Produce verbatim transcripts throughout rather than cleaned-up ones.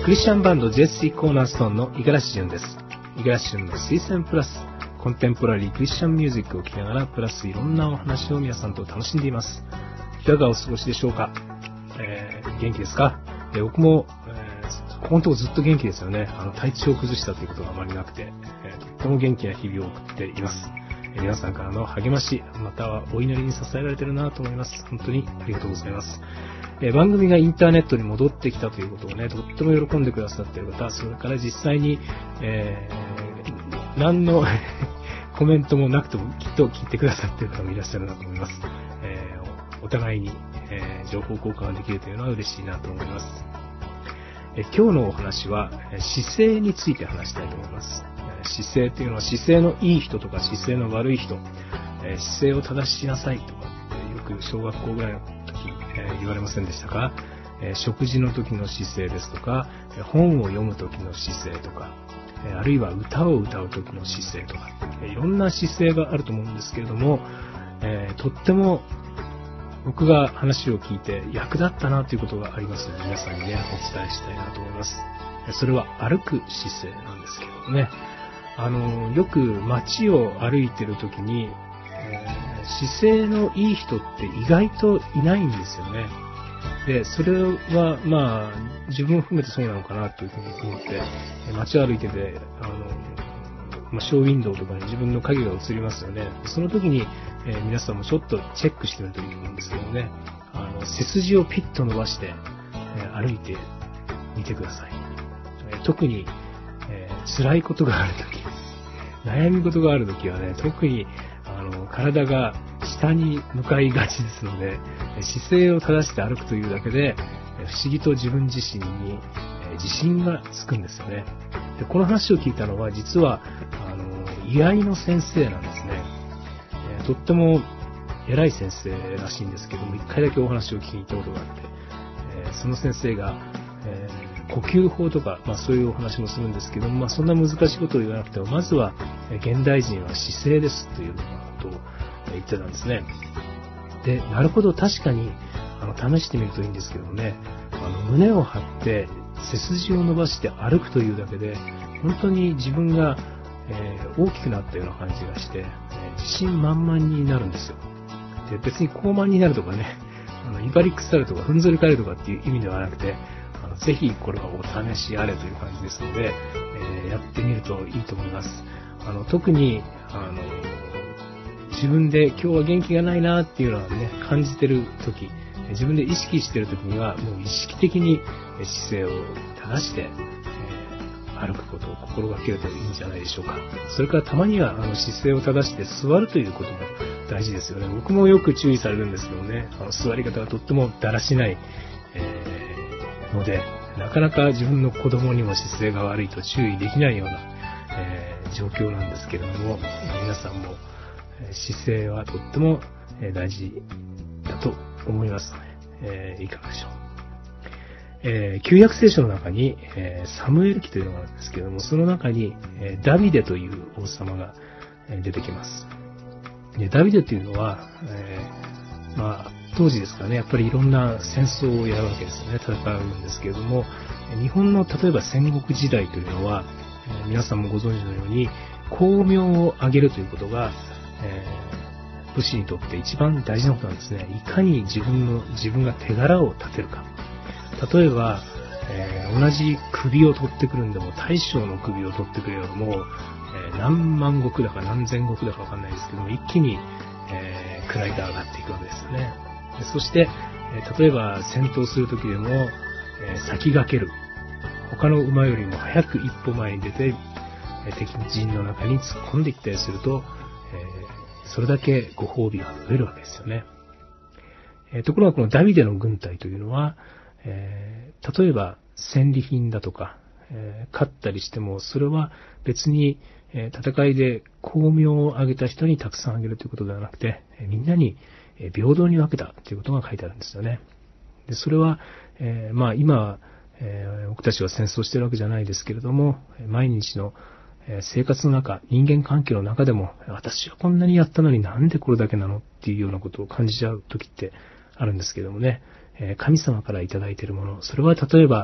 クリスチャンバンド ジェスティー コーナーストーンの五十嵐潤です。五十嵐潤の推薦プラス、コンテンポラリークリスチャンミュージックを聴きながら、プラスいろんなお話を皆さんと楽しんでいます。いかがお過ごしでしょうか。えー、元気ですか。えー、僕も、えー、ここのとこずっと元気ですよね。あの体調を崩したということがあまりなくて、えー、とっても元気な日々を送っています。えー、皆さんからの励まし、またはお祈りに支えられているなと思います。本当にありがとうございます。えー、番組がインターネットに戻ってきたということをね、とっても喜んでくださっている方、それから実際に、えー、何のコメントもなくてもきっと聞いてくださっている方もいらっしゃるなと思います。えー、お互いに、えー、情報交換ができるというのは嬉しいなと思います。えー、今日のお話は姿勢について話したいと思います。えー、姿勢というのは姿勢のいい人とか姿勢の悪い人、えー、姿勢を正しなさいとかってよく小学校ぐらいの時、えー、言われませんでしたか。えー、食事の時の姿勢ですとか、本を読む時の姿勢とか、あるいは歌を歌う時の姿勢とか、いろんな姿勢があると思うんですけれども、えー、とっても僕が話を聞いて役立ったなということがありますので、皆さんにね、お伝えしたいなと思います。それは歩く姿勢なんですけれどもね、あの、よく街を歩いてる時に、えー、姿勢のいい人って意外といないんですよね。で、それは、まあ、自分を含めてそうなのかなというふうに思って、街を歩いてて、あの、まあ、ショーウィンドウとかに自分の影が映りますよね。その時に、えー、皆さんもちょっとチェックしてみるといいと思うんですけどね、あの、背筋をピッと伸ばして、えー、歩いてみてください。えー、特に、えー、辛いことがある時、悩み事がある時はね、特に、あの、体が下に向かいがちですので、姿勢を正して歩くというだけで、不思議と自分自身に自信がつくんですよね。で、この話を聞いたのは、実は、あの、居合の先生なんですね。えー、とっても偉い先生らしいんですけども、一回だけお話を聞いたことがあって、えー、その先生が、えー、呼吸法とか、まあそういうお話もするんですけども、まあそんな難しいことを言わなくても、まずは、現代人は姿勢ですというようなことを言ってたんですね。で、なるほど、確かに、あの、試してみるといいんですけどもね、あの、胸を張って背筋を伸ばして歩くというだけで、本当に自分が、えー、大きくなったような感じがして、えー、自信満々になるんですよ。で、別に高慢になるとかね、あの、威張り腐るとか、ふんぞり返るとかっていう意味ではなくて、あの、ぜひこれはお試しあれという感じですので、えー、やってみるといいと思います。あの、特に、あの、自分で今日は元気がないなっていうのはね、感じてるとき、自分で意識してるときには、もう意識的に姿勢を正して、えー、歩くことを心がけるといいんじゃないでしょうか。それからたまにはあの姿勢を正して座るということも大事ですよね。僕もよく注意されるんですけどね、あの座り方がとってもだらしない、えー、ので、なかなか自分の子供にも姿勢が悪いと注意できないような、えー、状況なんですけれども、皆さんも姿勢はとっても大事だと思いますので、えー、いかがでしょう。えー、旧約聖書の中に、えー、サムエル記というのがあるんですけれども、その中に、えー、ダビデという王様が出てきます。でダビデというのは、えー、まあ当時ですからね、やっぱりいろんな戦争をやるわけですよね、戦うんですけれども、日本の例えば戦国時代というのは、えー、皆さんもご存知のように功名を上げるということが、えー、武士にとって一番大事なことなんですね。いかに自分の自分が手柄を立てるか。例えば、えー、同じ首を取ってくるんでも大将の首を取ってくるよりも、えー、何万石だか何千石だかわかんないですけども、一気に、えー、位が上がっていくわけですよね。そして、えー、例えば戦闘するときでも、えー、先駆ける。他の馬よりも早く一歩前に出て、えー、敵陣の中に突っ込んでいったりすると、えーそれだけご褒美が増えるわけですよね。えー、ところがこのダビデの軍隊というのは、えー、例えば戦利品だとか、えー、勝ったりしても、それは別に、えー、戦いで功名を上げた人にたくさんあげるということではなくて、えー、みんなに平等に分けたということが書いてあるんですよね。でそれは、えー、まあ今、えー、僕たちは戦争しているわけじゃないですけれども、毎日の生活の中、人間関係の中でも、私はこんなにやったのになんでこれだけなのっていうようなことを感じちゃう時ってあるんですけどもね、神様からいただいているもの、それは例えば、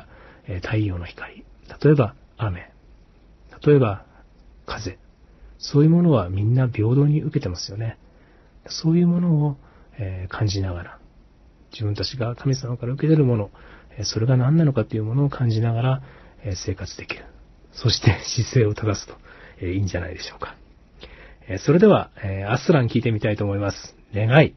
えー、太陽の光、例えば雨、例えば風、そういうものはみんな平等に受けてますよね。そういうものを、えー、感じながら、自分たちが神様から受けているもの、えー、それが何なのかというものを感じながら、えー、生活できる。そして姿勢を正すと、えー、いいんじゃないでしょうか。えー、それでは、えー、アスラン聞いてみたいと思います。願い。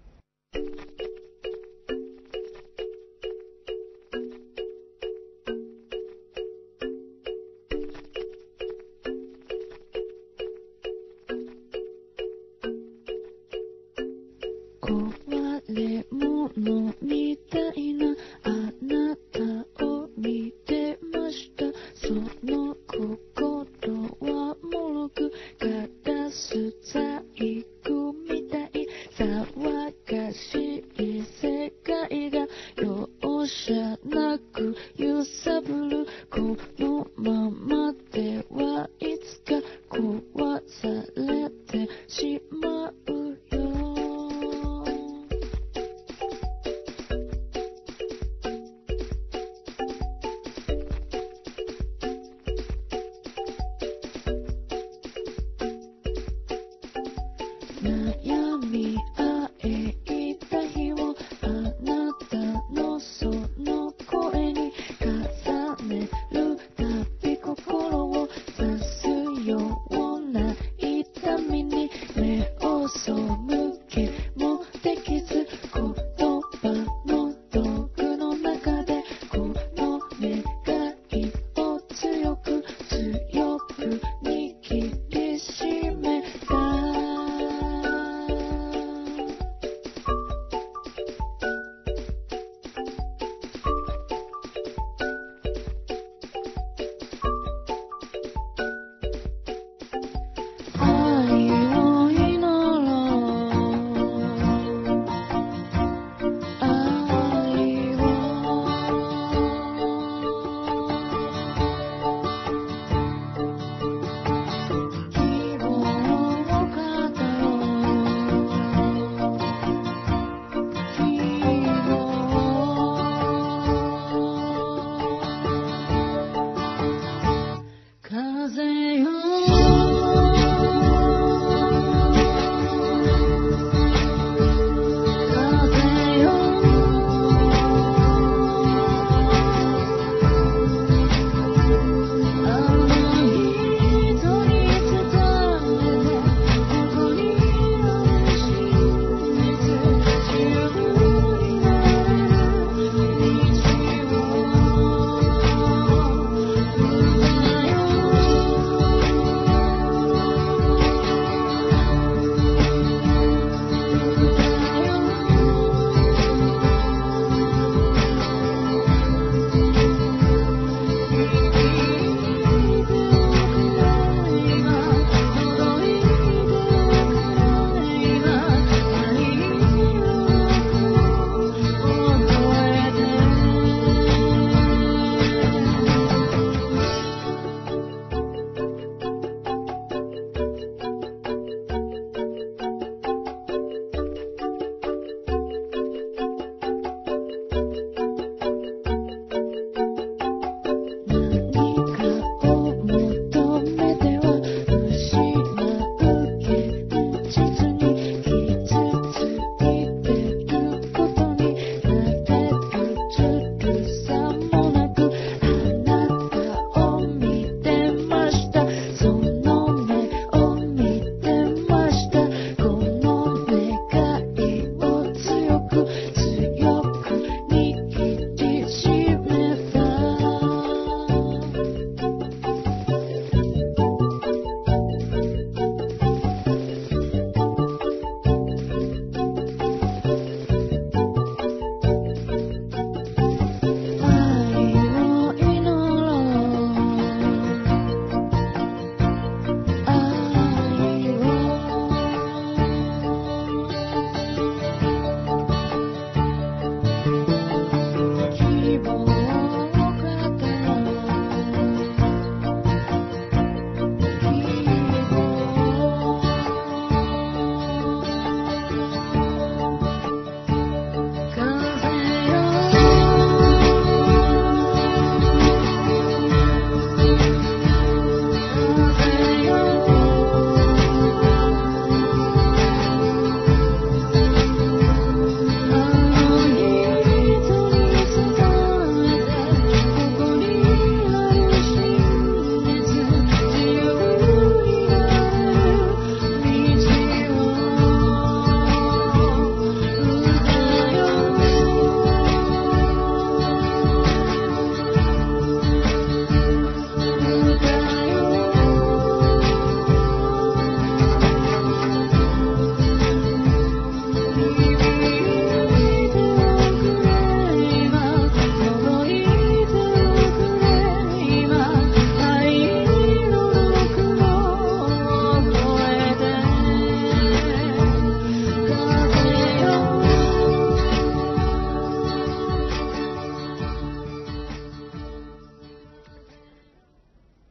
壊れ物みたいなあなたを見てました。その心はもろくガラス細工みたい。騒がしい世界が容赦なく揺さぶる。このままではいつか壊されてしまうよ。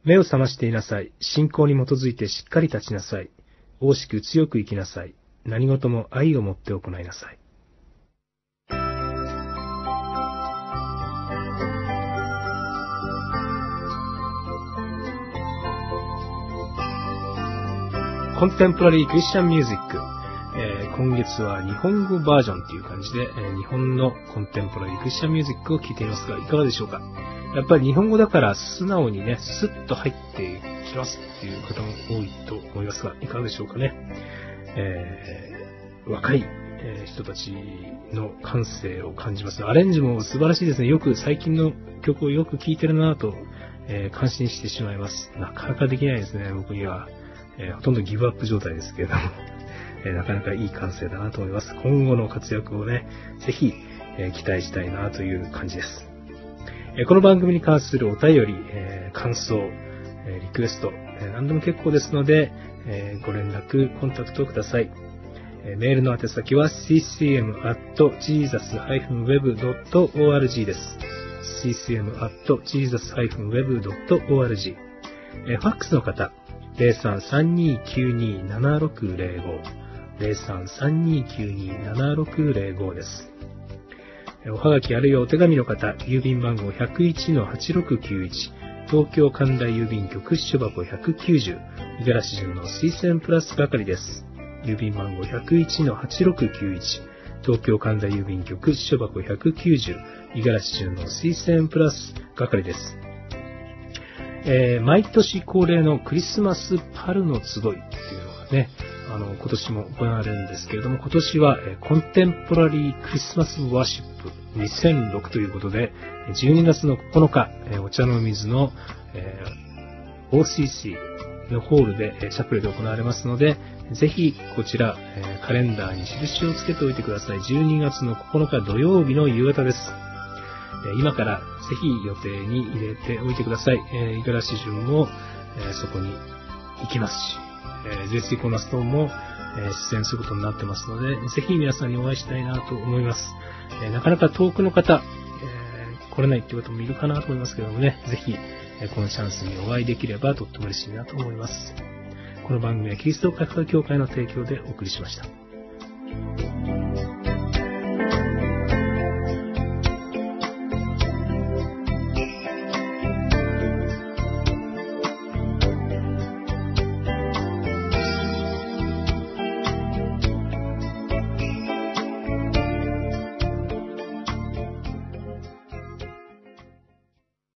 目を覚ましていなさい。信仰に基づいてしっかり立ちなさい。大しく強く生きなさい。何事も愛を持って行いなさい。コンテンポラリークリスチャンミュージック。えー、今月は日本語バージョンという感じで、えー、日本のコンテンポラリークリスチャンミュージックを聴いていますが、いかがでしょうか。やっぱり日本語だから素直にね、スッと入ってきますっていう方も多いと思いますが、いかがでしょうかね。えー、若い、えー、人たちの感性を感じます。アレンジも素晴らしいですね。よく最近の曲をよく聴いてるなぁと、えー、感心してしまいます。なかなかできないですね、僕には。えー、ほとんどギブアップ状態ですけれども、えー、なかなかいい感性だなと思います。今後の活躍をね、ぜひ、えー、期待したいなという感じです。えー、この番組に関するお便り、えー、感想、えー、リクエスト、えー、何でも結構ですので、えー、ご連絡、コンタクトください。えー、メールの宛先は シーシーエムアットジーザスダッシュウェブドットオーアールジー です。シーシーエムアットジーザスダッシュウェブドットオーアールジー。えー、ファックスの方、ゼロさんさんにきゅうにななろくゼロご、ゼロさんさんにきゅうにななろくゼロごです。おはがきあるいはお手紙の方、郵便番号 ひゃくいちのはちろくきゅういち、東京神田郵便局支所箱ひゃくきゅうじゅう、五十嵐純の推薦プラス係です。郵便番号 ひゃくいちのはちろくきゅういち、東京神田郵便局支所箱ひゃくきゅうじゅう、五十嵐純の推薦プラス係です。えー、毎年恒例のクリスマスパルの集いっていうのがね、あの、今年も行われるんですけれども、今年は、えー、コンテンポラリークリスマスワーシップにせんろくということで、じゅうにがつのここのか、えー、お茶の水の、えー、オーシーシー のホールで、えー、チャプレで行われますので、ぜひこちら、えー、カレンダーに印をつけておいてください。じゅうにがつのここのか土曜日の夕方です。今からぜひ予定に入れておいてください。えー、五十嵐純も、えー、そこに行きますし、えー、ジェイスリー コーナーストーンも、えー、出演することになってますので、ぜひ皆さんにお会いしたいなと思います。えー、なかなか遠くの方、えー、来れないっていう方もいるかなと思いますけどもね、ぜひ、えー、このチャンスにお会いできればとっても嬉しいなと思います。この番組はキリスト教会教会の提供でお送りしました。